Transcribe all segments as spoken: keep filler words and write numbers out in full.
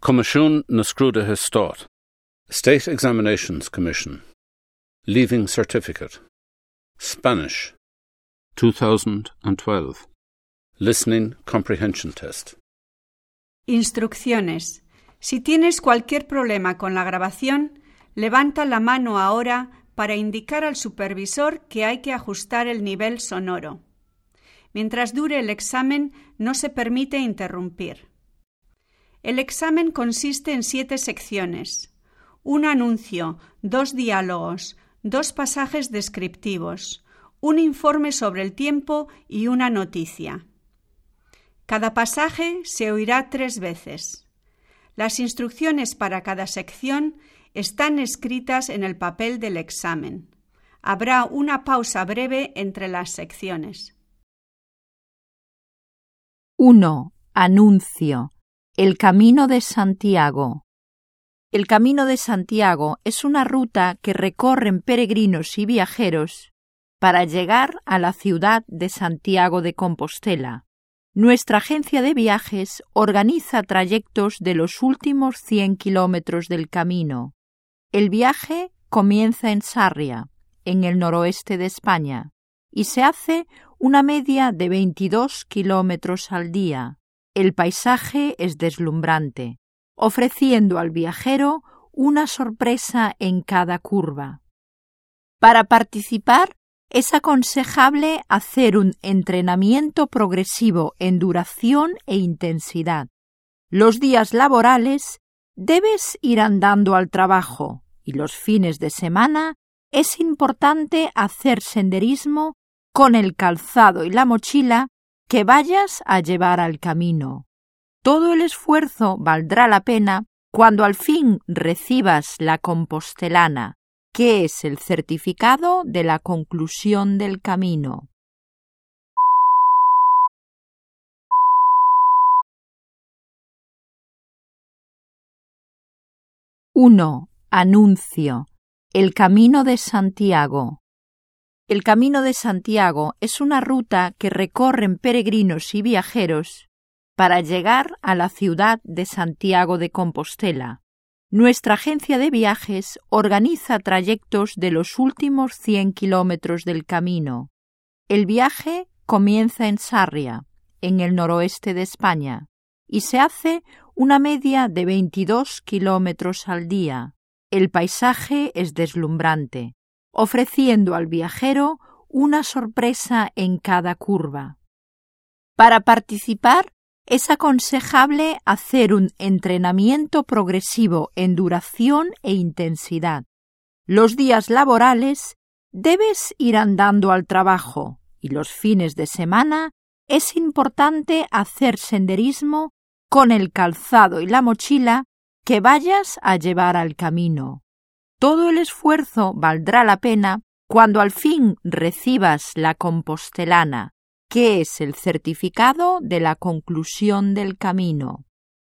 Comisiún na Scrúdathe Stát. State Examinations Commission. Leaving Certificate. Spanish. two thousand twelve. Listening Comprehension Test. Instrucciones. Si tienes cualquier problema con la grabación, levanta la mano ahora para indicar al supervisor que hay que ajustar el nivel sonoro. Mientras dure el examen, no se permite interrumpir. El examen consiste en siete secciones: un anuncio, dos diálogos, dos pasajes descriptivos, un informe sobre el tiempo y una noticia. Cada pasaje se oirá tres veces. Las instrucciones para cada sección están escritas en el papel del examen. Habrá una pausa breve entre las secciones. uno. Anuncio. El Camino de Santiago. El Camino de Santiago es una ruta que recorren peregrinos y viajeros para llegar a la ciudad de Santiago de Compostela. Nuestra agencia de viajes organiza trayectos de los últimos cien kilómetros del camino. El viaje comienza en Sarria, en el noroeste de España, y se hace una media de veintidós kilómetros al día. El paisaje es deslumbrante, ofreciendo al viajero una sorpresa en cada curva. Para participar, es aconsejable hacer un entrenamiento progresivo en duración e intensidad. Los días laborales debes ir andando al trabajo y los fines de semana es importante hacer senderismo con el calzado y la mochila que vayas a llevar al camino. Todo el esfuerzo valdrá la pena cuando al fin recibas la compostelana, que es el certificado de la conclusión del camino. uno. Anuncio. El Camino de Santiago. El Camino de Santiago es una ruta que recorren peregrinos y viajeros para llegar a la ciudad de Santiago de Compostela. Nuestra agencia de viajes organiza trayectos de los últimos cien kilómetros del camino. El viaje comienza en Sarria, en el noroeste de España, y se hace una media de veintidós kilómetros al día. El paisaje es deslumbrante, ofreciendo al viajero una sorpresa en cada curva. Para participar, es aconsejable hacer un entrenamiento progresivo en duración e intensidad. Los días laborales debes ir andando al trabajo y los fines de semana es importante hacer senderismo con el calzado y la mochila que vayas a llevar al camino. Todo el esfuerzo valdrá la pena cuando al fin recibas la compostelana, que es el certificado de la conclusión del camino.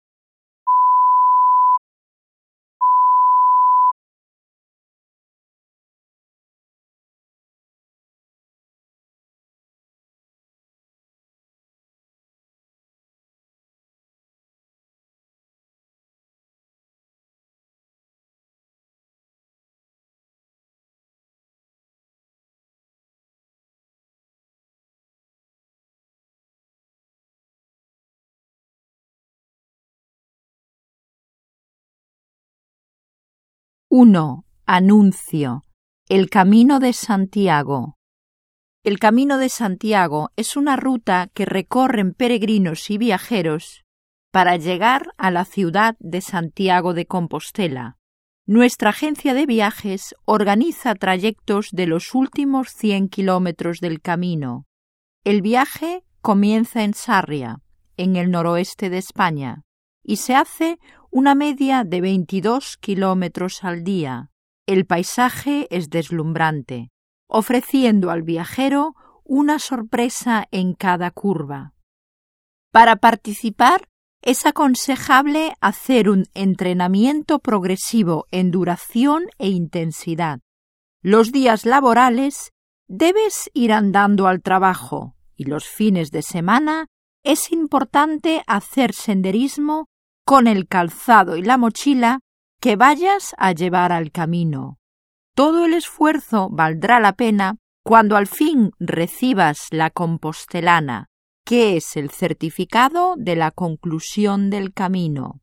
uno. Anuncio. El Camino de Santiago. El Camino de Santiago es una ruta que recorren peregrinos y viajeros para llegar a la ciudad de Santiago de Compostela. Nuestra agencia de viajes organiza trayectos de los últimos cien kilómetros del camino. El viaje comienza en Sarria, en el noroeste de España, y se hace una media de veintidós kilómetros al día. El paisaje es deslumbrante, ofreciendo al viajero una sorpresa en cada curva. Para participar, es aconsejable hacer un entrenamiento progresivo en duración e intensidad. Los días laborales debes ir andando al trabajo y los fines de semana es importante hacer senderismo con el calzado y la mochila que vayas a llevar al camino. Todo el esfuerzo valdrá la pena cuando al fin recibas la compostelana, que es el certificado de la conclusión del camino.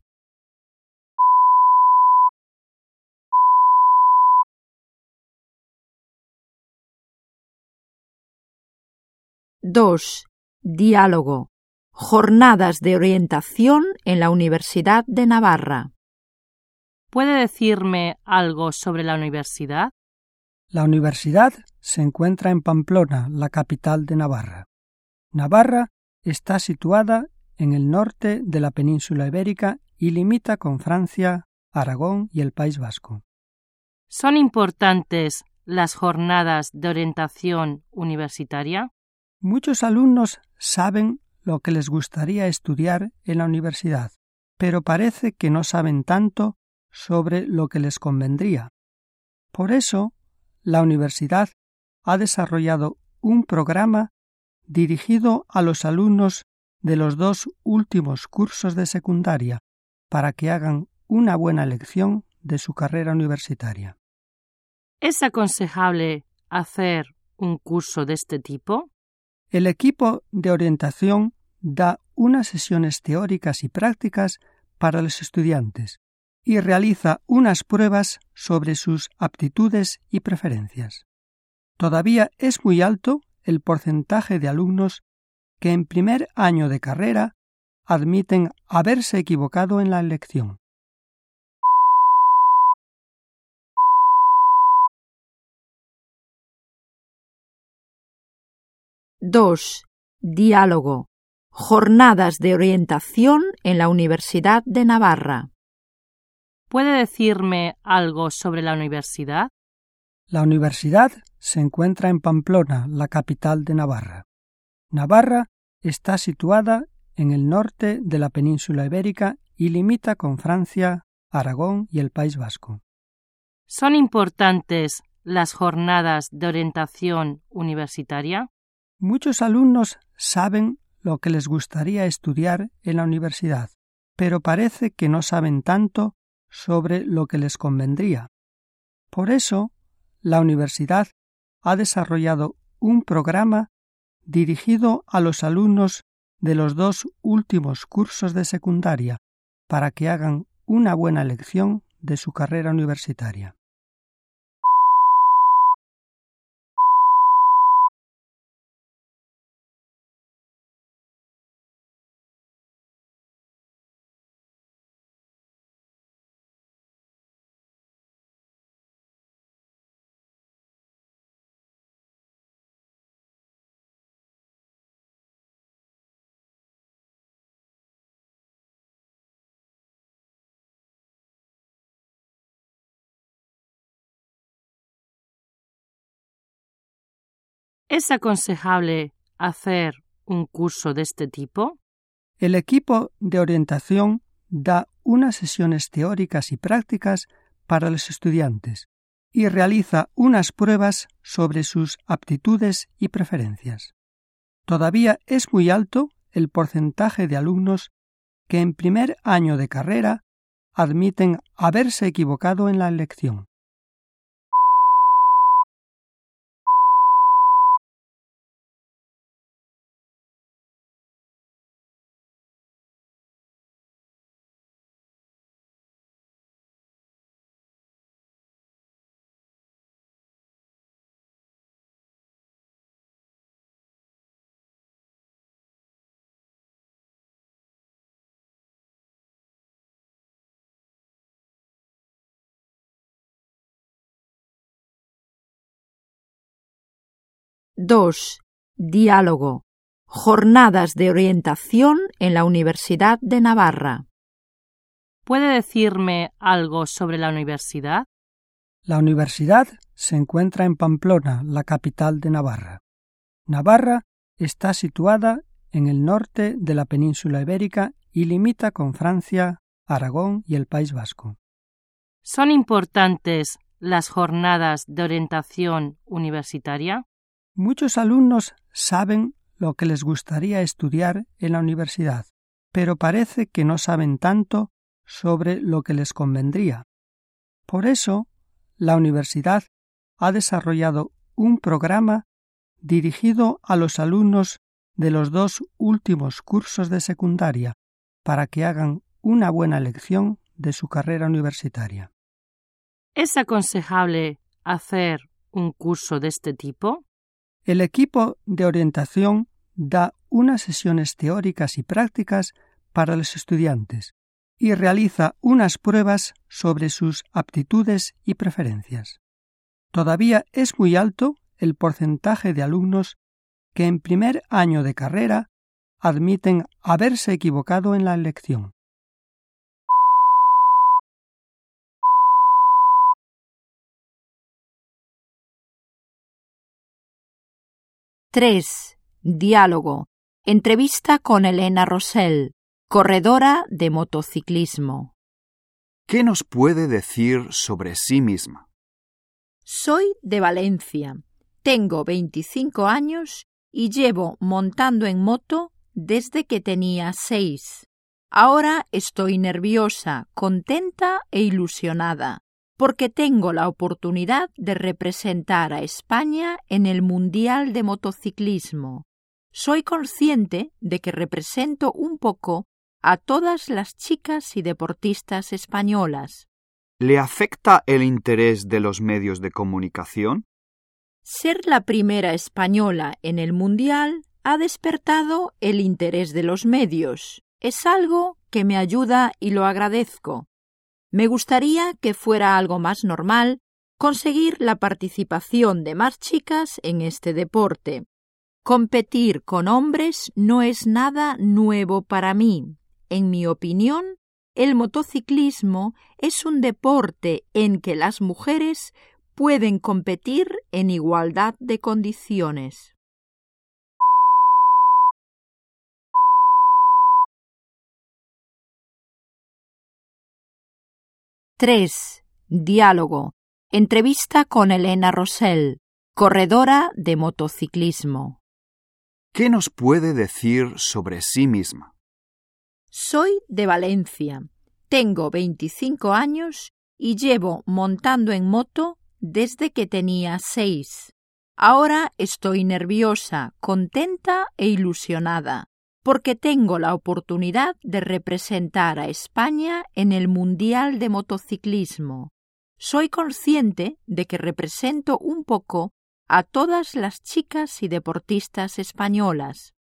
dos. Diálogo. Jornadas de orientación en la Universidad de Navarra. ¿Puede decirme algo sobre la universidad? La universidad se encuentra en Pamplona, la capital de Navarra. Navarra está situada en el norte de la península ibérica y limita con Francia, Aragón y el País Vasco. ¿Son importantes las jornadas de orientación universitaria? Muchos alumnos saben lo que les gustaría estudiar en la universidad, pero parece que no saben tanto sobre lo que les convendría. Por eso, la universidad ha desarrollado un programa dirigido a los alumnos de los dos últimos cursos de secundaria para que hagan una buena elección de su carrera universitaria. ¿Es aconsejable hacer un curso de este tipo? El equipo de orientación da unas sesiones teóricas y prácticas para los estudiantes y realiza unas pruebas sobre sus aptitudes y preferencias. Todavía es muy alto el porcentaje de alumnos que en primer año de carrera admiten haberse equivocado en la elección. dos. Diálogo. Jornadas de orientación en la Universidad de Navarra. ¿Puede decirme algo sobre la universidad? La universidad se encuentra en Pamplona, la capital de Navarra. Navarra está situada en el norte de la península ibérica y limita con Francia, Aragón y el País Vasco. ¿Son importantes las jornadas de orientación universitaria? Muchos alumnos saben lo que les gustaría estudiar en la universidad, pero parece que no saben tanto sobre lo que les convendría. Por eso, la universidad ha desarrollado un programa dirigido a los alumnos de los dos últimos cursos de secundaria para que hagan una buena elección de su carrera universitaria. ¿Es aconsejable hacer un curso de este tipo? El equipo de orientación da unas sesiones teóricas y prácticas para los estudiantes y realiza unas pruebas sobre sus aptitudes y preferencias. Todavía es muy alto el porcentaje de alumnos que en primer año de carrera admiten haberse equivocado en la elección. dos. Diálogo. Jornadas de orientación en la Universidad de Navarra. ¿Puede decirme algo sobre la universidad? La universidad se encuentra en Pamplona, la capital de Navarra. Navarra está situada en el norte de la península ibérica y limita con Francia, Aragón y el País Vasco. ¿Son importantes las jornadas de orientación universitaria? Muchos alumnos saben lo que les gustaría estudiar en la universidad, pero parece que no saben tanto sobre lo que les convendría. Por eso, la universidad ha desarrollado un programa dirigido a los alumnos de los dos últimos cursos de secundaria para que hagan una buena elección de su carrera universitaria. ¿Es aconsejable hacer un curso de este tipo? El equipo de orientación da unas sesiones teóricas y prácticas para los estudiantes y realiza unas pruebas sobre sus aptitudes y preferencias. Todavía es muy alto el porcentaje de alumnos que en primer año de carrera admiten haberse equivocado en la elección. tres. Diálogo. Entrevista con Elena Rosell, corredora de motociclismo. ¿Qué nos puede decir sobre sí misma? Soy de Valencia. Tengo veinticinco años y llevo montando en moto desde que tenía seis. Ahora estoy nerviosa, contenta e ilusionada, porque tengo la oportunidad de representar a España en el Mundial de Motociclismo. Soy consciente de que represento un poco a todas las chicas y deportistas españolas. ¿Le afecta el interés de los medios de comunicación? Ser la primera española en el Mundial ha despertado el interés de los medios. Es algo que me ayuda y lo agradezco. Me gustaría que fuera algo más normal conseguir la participación de más chicas en este deporte. Competir con hombres no es nada nuevo para mí. En mi opinión, el motociclismo es un deporte en que las mujeres pueden competir en igualdad de condiciones. tres. Diálogo. Entrevista con Elena Rosell, corredora de motociclismo. ¿Qué nos puede decir sobre sí misma? Soy de Valencia. Tengo veinticinco años y llevo montando en moto desde que tenía seis. Ahora estoy nerviosa, contenta e ilusionada, porque tengo la oportunidad de representar a España en el Mundial de Motociclismo. Soy consciente de que represento un poco a todas las chicas y deportistas españolas.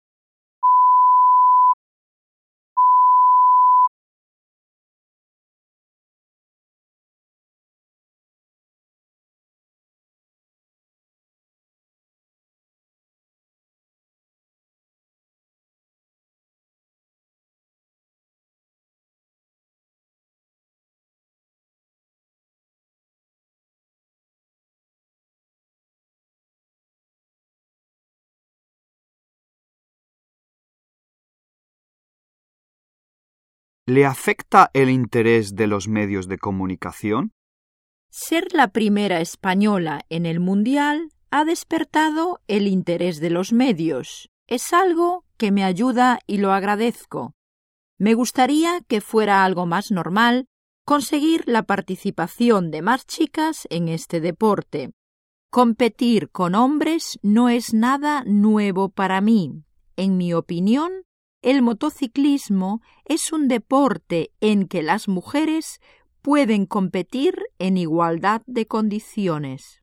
¿Le afecta el interés de los medios de comunicación? Ser la primera española en el Mundial ha despertado el interés de los medios. Es algo que me ayuda y lo agradezco. Me gustaría que fuera algo más normal conseguir la participación de más chicas en este deporte. Competir con hombres no es nada nuevo para mí. En mi opinión, el motociclismo es un deporte en que las mujeres pueden competir en igualdad de condiciones.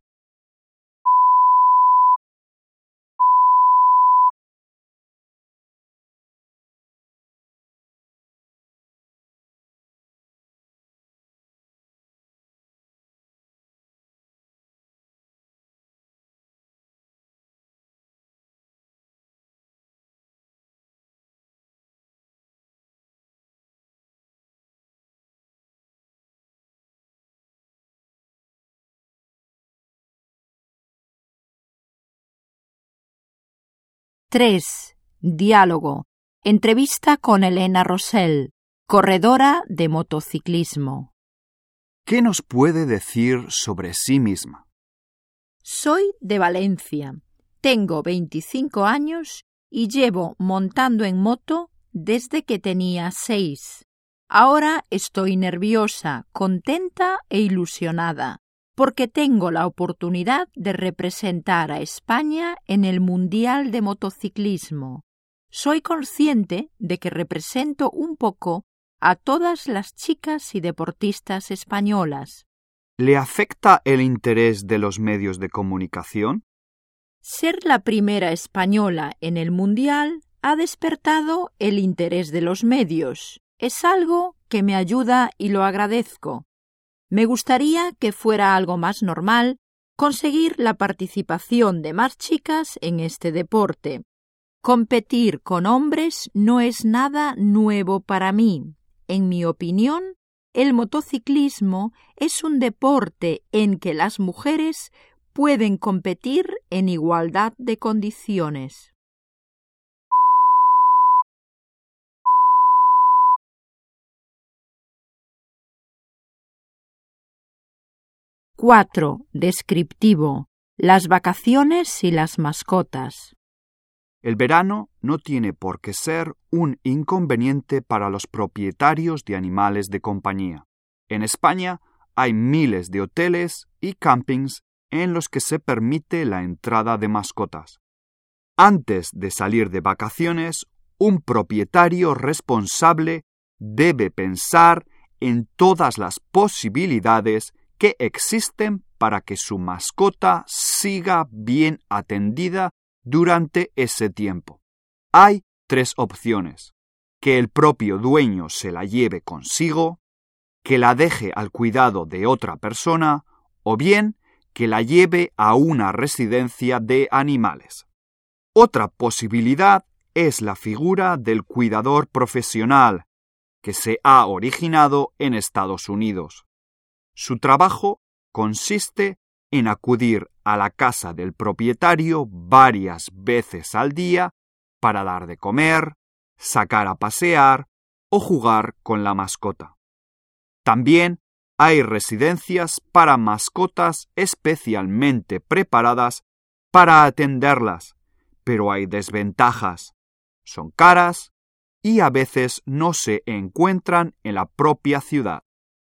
tres. Diálogo. Entrevista con Elena Rosell, corredora de motociclismo. ¿Qué nos puede decir sobre sí misma? Soy de Valencia. Tengo veinticinco años y llevo montando en moto desde que tenía seis. Ahora estoy nerviosa, contenta e ilusionada, porque tengo la oportunidad de representar a España en el Mundial de Motociclismo. Soy consciente de que represento un poco a todas las chicas y deportistas españolas. ¿Le afecta el interés de los medios de comunicación? Ser la primera española en el Mundial ha despertado el interés de los medios. Es algo que me ayuda y lo agradezco. Me gustaría que fuera algo más normal conseguir la participación de más chicas en este deporte. Competir con hombres no es nada nuevo para mí. En mi opinión, el motociclismo es un deporte en que las mujeres pueden competir en igualdad de condiciones. cuatro. Descriptivo. Las vacaciones y las mascotas. El verano no tiene por qué ser un inconveniente para los propietarios de animales de compañía. En España hay miles de hoteles y campings en los que se permite la entrada de mascotas. Antes de salir de vacaciones, un propietario responsable debe pensar en todas las posibilidades que existen para que su mascota siga bien atendida durante ese tiempo. Hay tres opciones: que el propio dueño se la lleve consigo, que la deje al cuidado de otra persona o bien que la lleve a una residencia de animales. Otra posibilidad es la figura del cuidador profesional, que se ha originado en Estados Unidos. Su trabajo consiste en acudir a la casa del propietario varias veces al día para dar de comer, sacar a pasear o jugar con la mascota. También hay residencias para mascotas especialmente preparadas para atenderlas, pero hay desventajas. Son caras y a veces no se encuentran en la propia ciudad.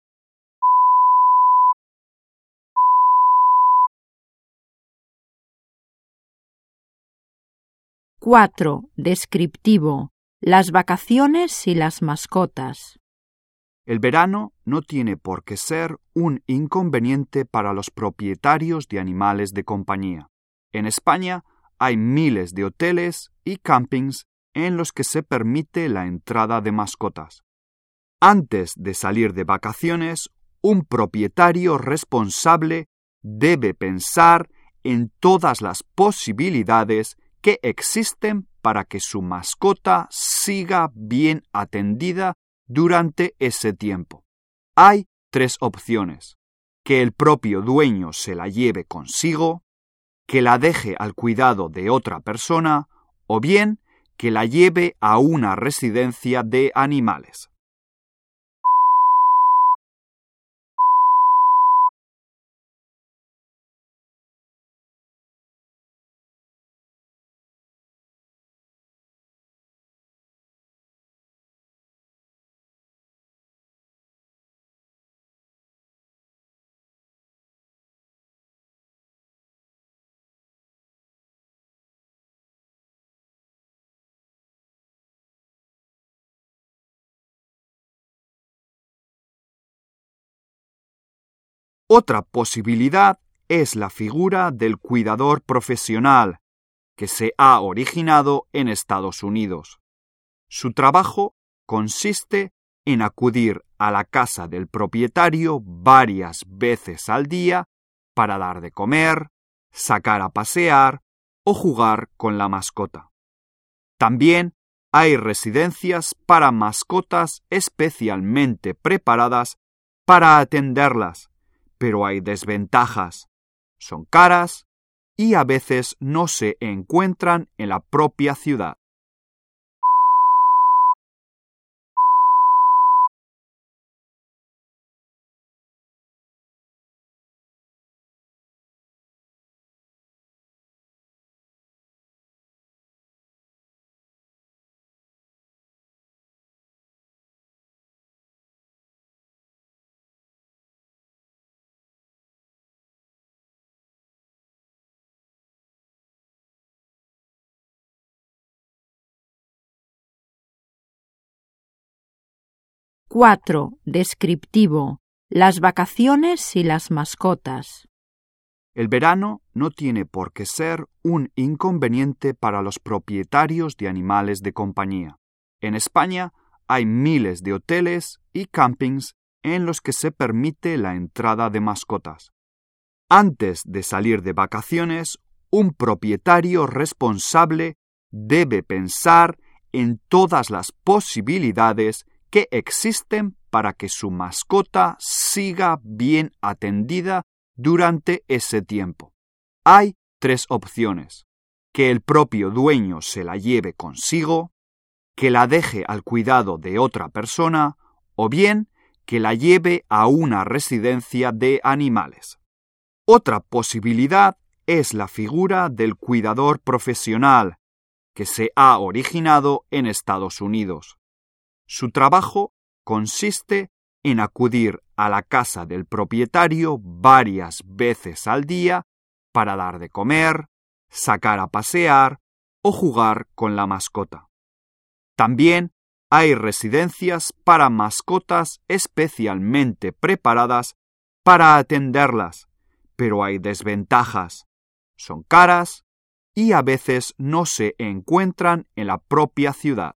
cuatro. Descriptivo. Las vacaciones y las mascotas. El verano no tiene por qué ser un inconveniente para los propietarios de animales de compañía. En España hay miles de hoteles y campings en los que se permite la entrada de mascotas. Antes de salir de vacaciones, un propietario responsable debe pensar en todas las posibilidades que existen para que su mascota siga bien atendida durante ese tiempo. Hay tres opciones: que el propio dueño se la lleve consigo, que la deje al cuidado de otra persona o bien que la lleve a una residencia de animales. Otra posibilidad es la figura del cuidador profesional, que se ha originado en Estados Unidos. Su trabajo consiste en acudir a la casa del propietario varias veces al día para dar de comer, sacar a pasear o jugar con la mascota. También hay residencias para mascotas especialmente preparadas para atenderlas, pero hay desventajas. Son caras y a veces no se encuentran en la propia ciudad. cuatro. Descriptivo. Las vacaciones y las mascotas. El verano no tiene por qué ser un inconveniente para los propietarios de animales de compañía. En España hay miles de hoteles y campings en los que se permite la entrada de mascotas. Antes de salir de vacaciones, un propietario responsable debe pensar en todas las posibilidades que existen para que su mascota siga bien atendida durante ese tiempo. Hay tres opciones: que el propio dueño se la lleve consigo, que la deje al cuidado de otra persona o bien que la lleve a una residencia de animales. Otra posibilidad es la figura del cuidador profesional, que se ha originado en Estados Unidos. Su trabajo consiste en acudir a la casa del propietario varias veces al día para dar de comer, sacar a pasear o jugar con la mascota. También hay residencias para mascotas especialmente preparadas para atenderlas, pero hay desventajas. Son caras y a veces no se encuentran en la propia ciudad.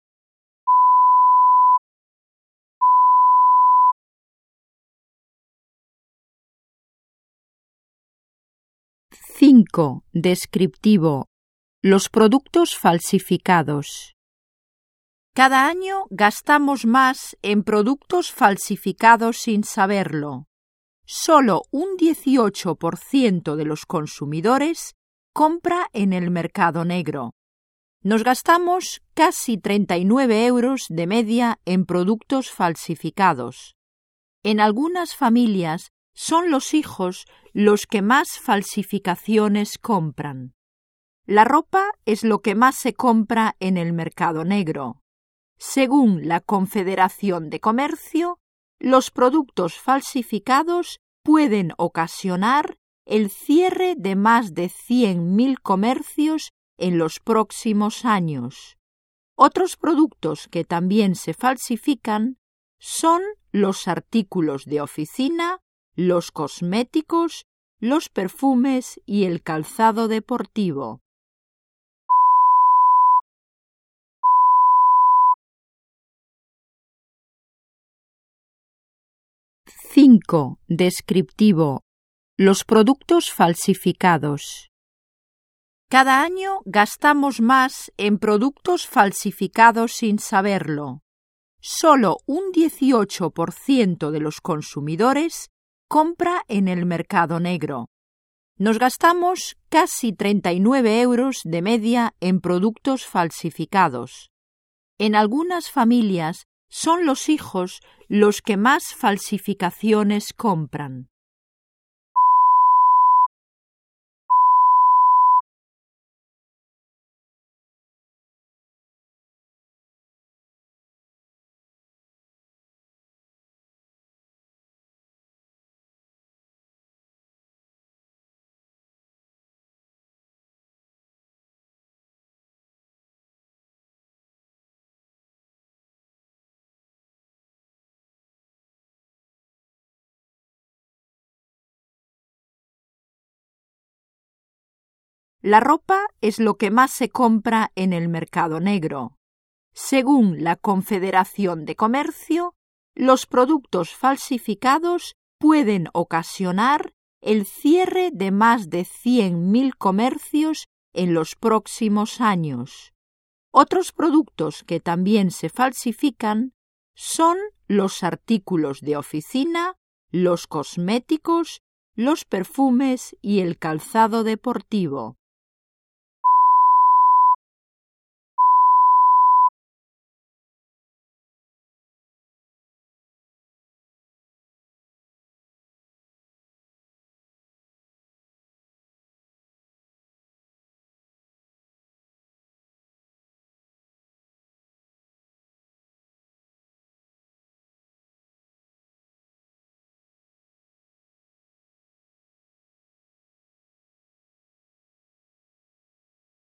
cinco. Descriptivo. Los productos falsificados. Cada año gastamos más en productos falsificados sin saberlo. Solo un dieciocho por ciento de los consumidores compra en el mercado negro. Nos gastamos casi treinta y nueve euros de media en productos falsificados. En algunas familias son los hijos los que más falsificaciones compran. La ropa es lo que más se compra en el mercado negro. Según la Confederación de Comercio, los productos falsificados pueden ocasionar el cierre de más de cien mil comercios en los próximos años. Otros productos que también se falsifican son los artículos de oficina, los cosméticos, los perfumes y el calzado deportivo. cinco. Descriptivo. Los productos falsificados. Cada año gastamos más en productos falsificados sin saberlo. Solo un dieciocho por ciento de los consumidores compra en el mercado negro. Nos gastamos casi treinta y nueve euros de media en productos falsificados. En algunas familias son los hijos los que más falsificaciones compran. La ropa es lo que más se compra en el mercado negro. Según la Confederación de Comercio, los productos falsificados pueden ocasionar el cierre de más de cien mil comercios en los próximos años. Otros productos que también se falsifican son los artículos de oficina, los cosméticos, los perfumes y el calzado deportivo.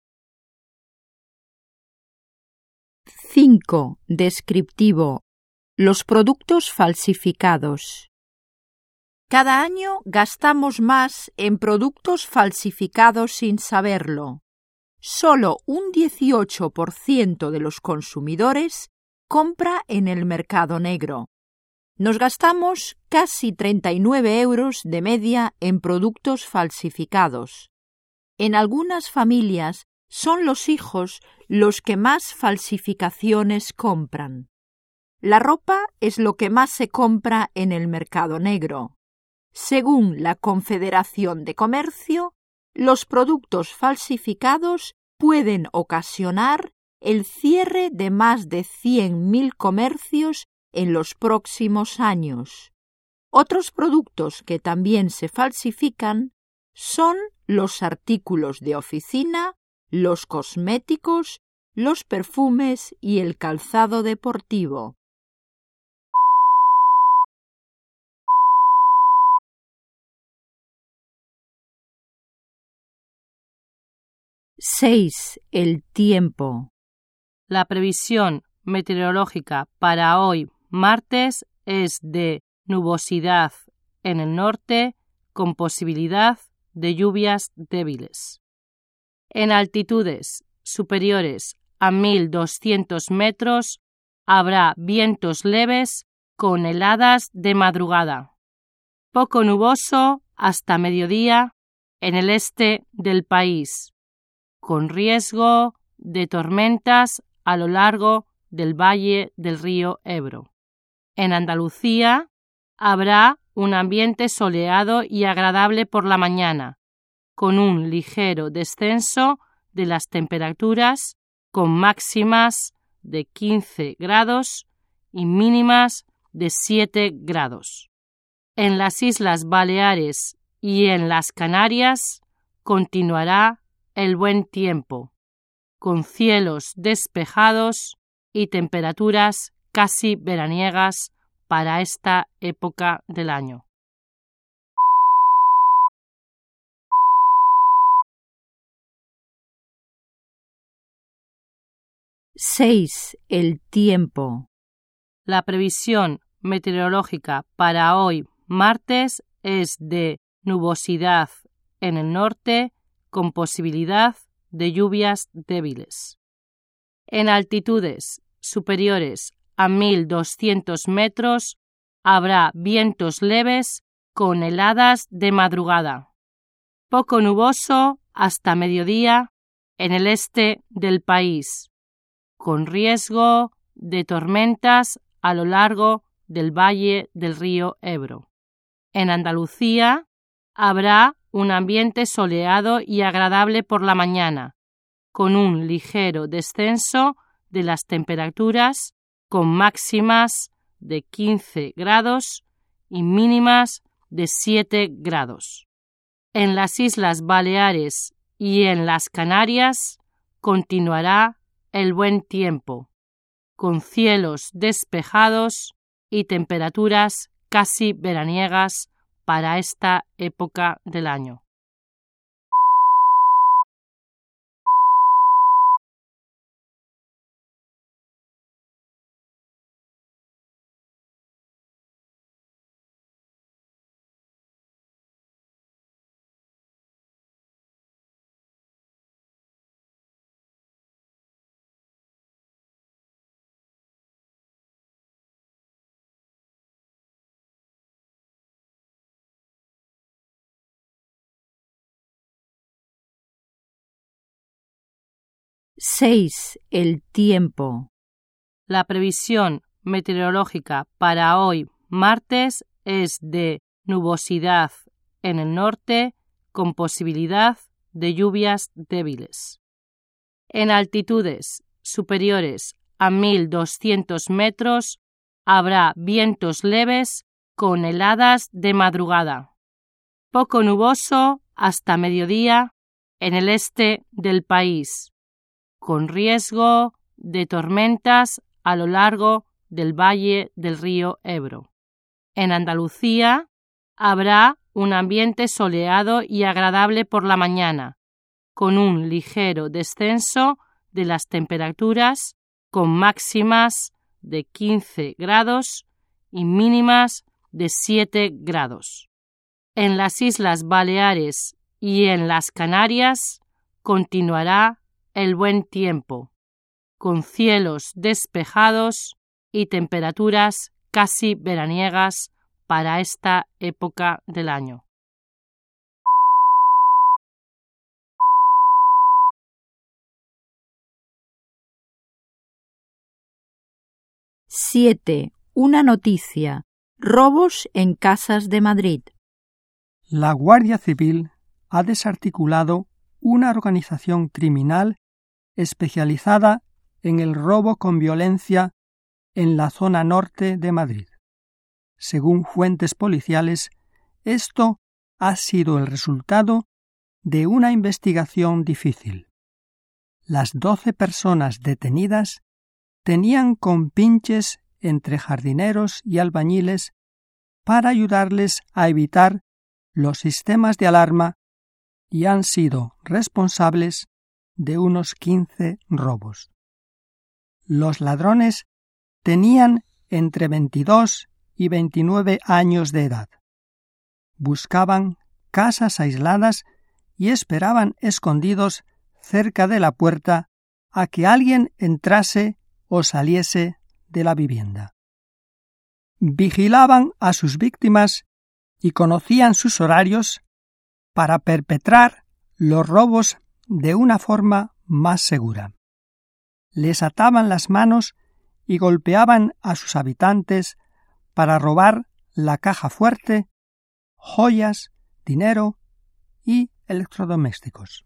cinco. Descriptivo. Los productos falsificados. Cada año gastamos más en productos falsificados sin saberlo. Solo un dieciocho por ciento de los consumidores compra en el mercado negro. Nos gastamos casi treinta y nueve euros de media en productos falsificados. En algunas familias son los hijos los que más falsificaciones compran. La ropa es lo que más se compra en el mercado negro. Según la Confederación de Comercio, los productos falsificados pueden ocasionar el cierre de más de cien mil comercios en los próximos años. Otros productos que también se falsifican son los artículos de oficina, los cosméticos, los perfumes y el calzado deportivo. seis. El tiempo. La previsión meteorológica para hoy, martes, es de nubosidad en el norte con posibilidad de lluvias débiles. En altitudes superiores a mil doscientos metros habrá vientos leves con heladas de madrugada. Poco nuboso hasta mediodía en el este del país, con riesgo de tormentas a lo largo del valle del río Ebro. En Andalucía habrá un ambiente soleado y agradable por la mañana, con un ligero descenso de las temperaturas, con máximas de quince grados y mínimas de siete grados. En las Islas Baleares y en las Canarias continuará el buen tiempo, con cielos despejados y temperaturas casi veraniegas para esta época del año. seis. El tiempo. La previsión meteorológica para hoy, martes, es de nubosidad en el norte con posibilidad de lluvias débiles. En altitudes superiores a mil doscientos metros habrá vientos leves con heladas de madrugada. Poco nuboso hasta mediodía en el este del país, con riesgo de tormentas a lo largo del valle del río Ebro. En Andalucía habrá un ambiente soleado y agradable por la mañana, con un ligero descenso de las temperaturas, con máximas de quince grados y mínimas de siete grados. En las Islas Baleares y en las Canarias continuará el buen tiempo, con cielos despejados y temperaturas casi veraniegas para esta época del año. seis. El tiempo. La previsión meteorológica para hoy, martes, es de nubosidad en el norte con posibilidad de lluvias débiles. En altitudes superiores a mil doscientos metros habrá vientos leves con heladas de madrugada. Poco nuboso hasta mediodía en el este del país, con riesgo de tormentas a lo largo del valle del río Ebro. En Andalucía habrá un ambiente soleado y agradable por la mañana, con un ligero descenso de las temperaturas, con máximas de quince grados y mínimas de siete grados. En las Islas Baleares y en las Canarias continuará el buen tiempo, con cielos despejados y temperaturas casi veraniegas para esta época del año. siete. Una noticia. Robos en casas de Madrid. La Guardia Civil ha desarticulado una organización criminal especializada en el robo con violencia en la zona norte de Madrid. Según fuentes policiales, esto ha sido el resultado de una investigación difícil. Las doce personas detenidas tenían compinches entre jardineros y albañiles para ayudarles a evitar los sistemas de alarma y han sido responsables de unos quince robos. Los ladrones tenían entre veintidós y veintinueve años de edad. Buscaban casas aisladas y esperaban escondidos cerca de la puerta a que alguien entrase o saliese de la vivienda. Vigilaban a sus víctimas y conocían sus horarios para perpetrar los robos de una forma más segura. Les ataban las manos y golpeaban a sus habitantes para robar la caja fuerte, joyas, dinero y electrodomésticos.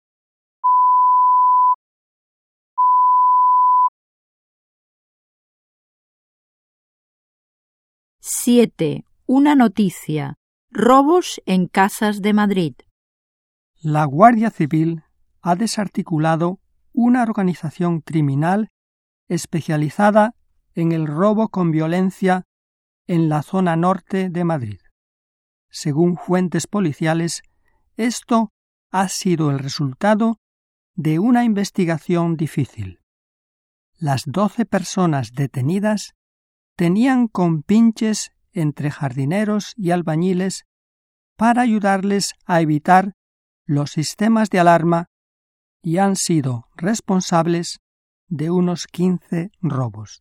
siete. Una noticia. Robos en casas de Madrid. La Guardia Civil ha desarticulado una organización criminal especializada en el robo con violencia en la zona norte de Madrid. Según fuentes policiales, esto ha sido el resultado de una investigación difícil. Las doce personas detenidas tenían compinches entre jardineros y albañiles para ayudarles a evitar los sistemas de alarma y han sido responsables de unos quince robos.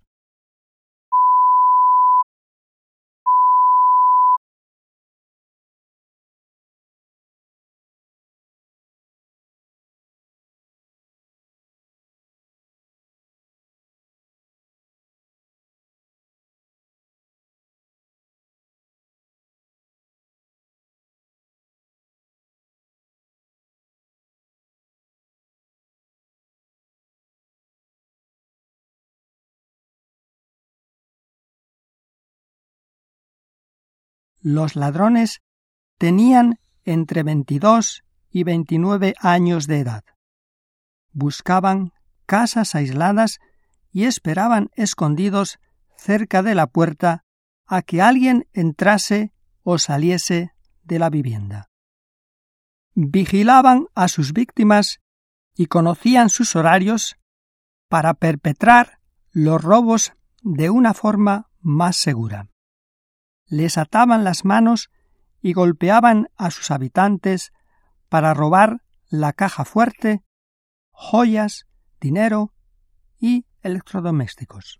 Los ladrones tenían entre veintidós y veintinueve años de edad. Buscaban casas aisladas y esperaban escondidos cerca de la puerta a que alguien entrase o saliese de la vivienda. Vigilaban a sus víctimas y conocían sus horarios para perpetrar los robos de una forma más segura. Les ataban las manos y golpeaban a sus habitantes para robar la caja fuerte, joyas, dinero y electrodomésticos.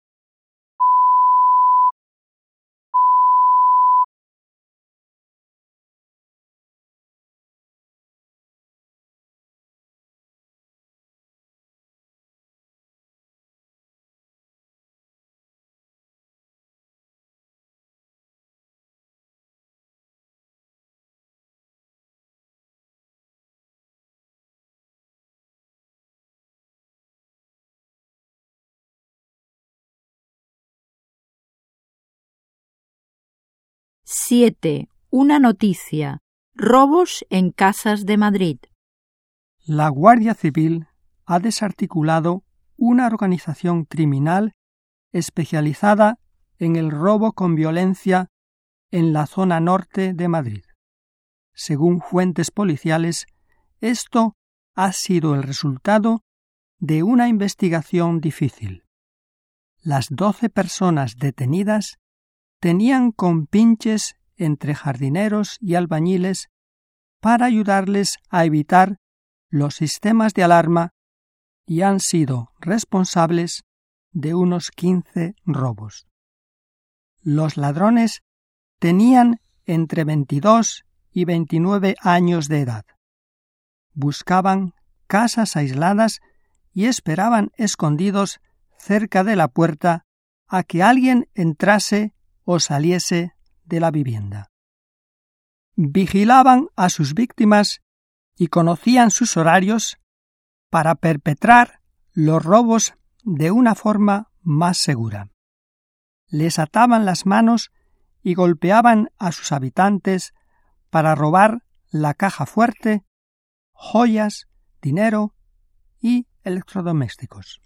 siete. Una noticia. Robos en casas de Madrid. La Guardia Civil ha desarticulado una organización criminal especializada en el robo con violencia en la zona norte de Madrid. Según fuentes policiales, esto ha sido el resultado de una investigación difícil. las doce personas detenidas tenían compinches entre jardineros y albañiles para ayudarles a evitar los sistemas de alarma y han sido responsables de unos quince robos. Los ladrones tenían entre veintidós y veintinueve años de edad. Buscaban casas aisladas y esperaban escondidos cerca de la puerta a que alguien entrase o saliese de la vivienda. Vigilaban a sus víctimas y conocían sus horarios para perpetrar los robos de una forma más segura. Les ataban las manos y golpeaban a sus habitantes para robar la caja fuerte, joyas, dinero y electrodomésticos.